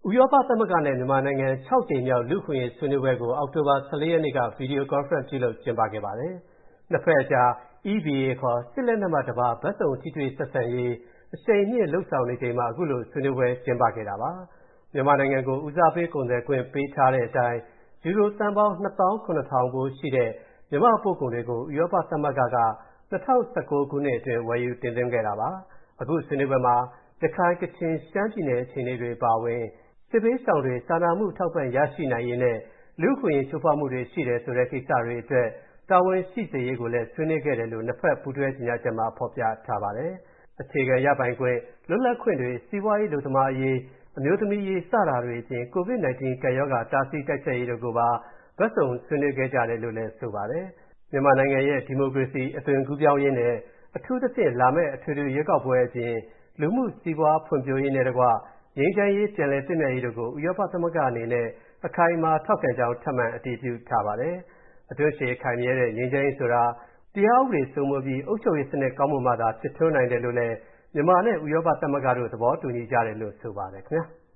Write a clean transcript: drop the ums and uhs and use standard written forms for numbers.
ရောပသမဂ္ဂနဲ့မြန်မာနိုင်ငံ6ကြိမ်မြောက်လူ့အခွင့်အရေးဆွေးနွေးပွဲကိုအောက်တိုဘာ14ရက်နေ့ကဗီဒီယိုကွန်ဖရင့်ပြုလုပ်ကျင်းပခဲ့ပါတယ်။နှစ်ဖက်အကြား EBA ခေါ်စစ်လက်နက်မှတပါးဘက်စုံထိတွေ့ဆက်ဆံရေးအရှိန်မြင့်လှုပ်ဆောင်နေချိန်မှာအခုလိုဆွေးနွေးပွဲကျင်းပခဲ့တာပါ။မြန်မာနိုင်ငံကိုဦးစားပေးကုန်သွယ်ခွင့်ပေးထားတဲ့အတိုင်းယူရိုသန်းပေါင်း27000ဖိုးရှိတဲ့မြန်မာပို့ကုန်တွေကိုဥရောပသမဂ္ဂက2019ခုနှစ်အတွင်းဝယ်ယူတင်သွင်းခဲ့တာပါ။အခုဆွေးနွေးပွဲမှာရခိုင်ကချင်ရှမ်းပြည်နယ်အခြေအနေတွေပါဝင်စစ်ဘေးရှောင်တွေစာနာမှုထောက်ပံ့ရရှိနိုင်ရေးနဲ့လူ့အခွင့်အရေးချိုးဖောက်မှုတွေရှိတယ်ဆိုတဲ့ကိစ္စတွေအတွက်တာဝန်ရှိစေရေးကိုလည်းဆွေးနွေးခဲ့တယ်လို့နှစ်ဖက်ပူးတွဲကြေညာချက်မှာဖော်ပြထားပါတယ်။အခြေခံရပိုင်ခွင့်လွတ်လပ်ခွင့်တွေစီးပွားရေးလူသမားအရေးအမျိုးသမီးရေးစတာတွေအပြင် COVID-19 ကပ်ရောဂါတားဆီးတိုက်ဖျက်ရေးတို့ကိုပါဘက်စုံဆွေးနွေးခဲ့ကြတယ်လို့လည်းဆိုပါတယ်။မြန်မာနိုင်ငံရဲ့ဒီမိုကရေစီအသွင်ကူးပြောင်းရေးနဲ့အထူးသဖြင့်လာမယ့်အထွေထွေရွေးကောက်ပွဲအပြင်လူမှုစီးပွားဖွံ့ဖြိုးရေးနဲ့တကွငြိမ်းချမ်းရေးပြန်လည်သင့်မြတ်ရေးတို့ကိုဥရောပသမဂ္ဂအနေနဲ့အခိုင်အမာထောက်ခံကြောင်းထပ်မံအတည်ပြုထားပါတယ်။အတွင်းရှည်ခိုင်မြဲတဲ့ငြိမ်းချမ်းရေးဆိုတာတရားဥပဒေစိုးမိုးပြီးအုပ်ချုပ်ရေးစနစ်ကောင်းမွန်မှသာဖြစ်ထွန်းနိုင်တယ်လို့လည်းမြန်မာနဲ့ဥရောပသမဂ္ဂတို့သဘောတူညီကြတယ်လို့ဆိုပါတယ်ခင်ဗျာ။